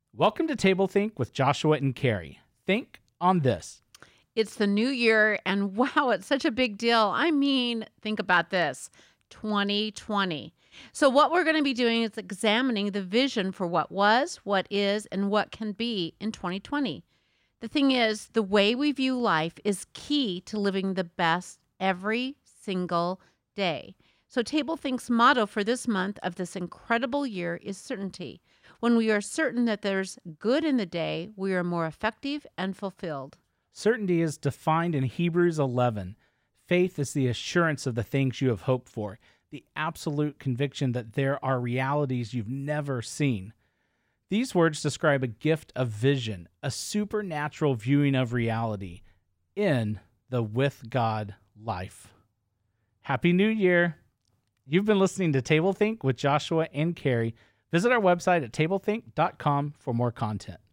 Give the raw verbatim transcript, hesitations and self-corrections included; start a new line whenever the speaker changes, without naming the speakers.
Welcome to Table Think with Joshua and Carrie. Think on this.
It's the new year, and wow, it's such a big deal. I mean, think about this, twenty twenty. So what we're going to be doing is examining the vision for what was, what is, and what can be in twenty twenty. The thing is, the way we view life is key to living the best every single day. So Table Think's motto for this month of this incredible year is certainty. When we are certain that there's good in the day, we are more effective and fulfilled.
Certainty is defined in Hebrews eleven. Faith is the assurance of the things you have hoped for, the absolute conviction that there are realities you've never seen. These words describe a gift of vision, a supernatural viewing of reality in the with God life. Happy New Year! You've been listening to Table Think with Joshua and Carrie. Visit our website at table think dot com for more content.